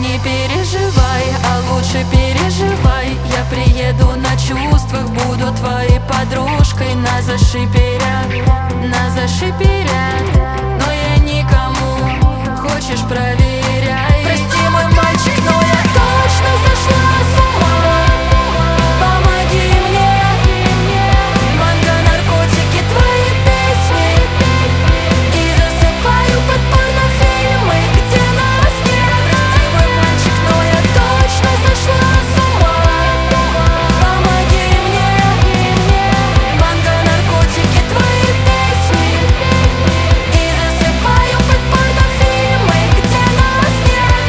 не переживай, а лучше переживай. Я приеду на чувствах, буду твоей подружкой. Нас зашиперят, но я никому, хочешь проверяй. Прости, мой мальчик, но я точно сошла с ума. Помоги мне, манго, наркотики, твои песни. И засыпаю подпольно фильмы, где нас нет. Прости, мой мальчик, но я точно сошла с ума. Помоги мне, манго, наркотики, твои песни. И засыпаю подпольно фильмы, где нас нет.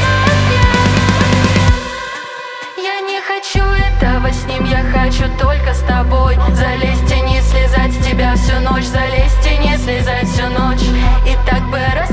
Я не хочу этого с ним, я хочу только с тобой. Залезть и не слезать с тебя всю ночь, залезть и не слезать всю ночь. И так бы